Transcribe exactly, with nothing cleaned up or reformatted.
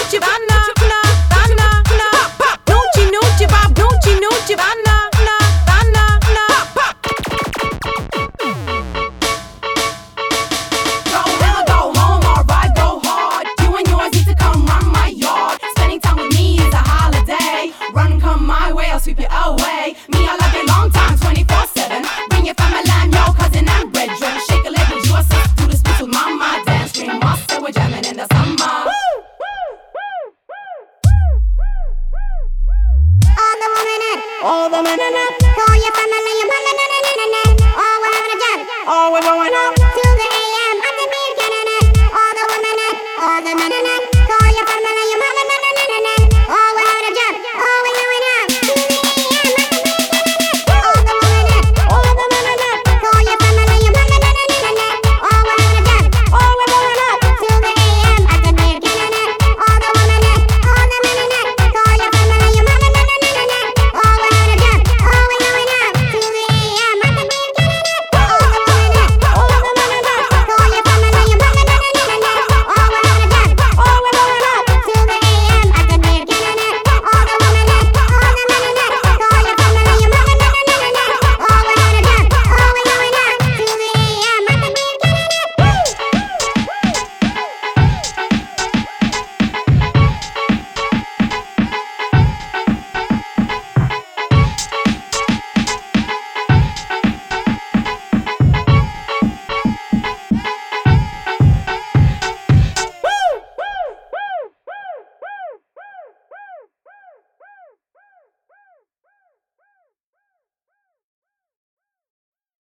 noochie, banana, banana, banana, noochie, noochie, bop, noochie, noochie, banana, banana, banana. Go never go home, alright, go hard. You and yours need to come run my yard. Spending time with me is a holiday. Run, come my way, I'll sweep you away. Me, I love you long time, twenty-four seven. Bring your family and your cousin and brethren. Shake a leg with your sis, do the splits with mama. Dance, scream, master, we're jamming in the summer. All the women in, all the men in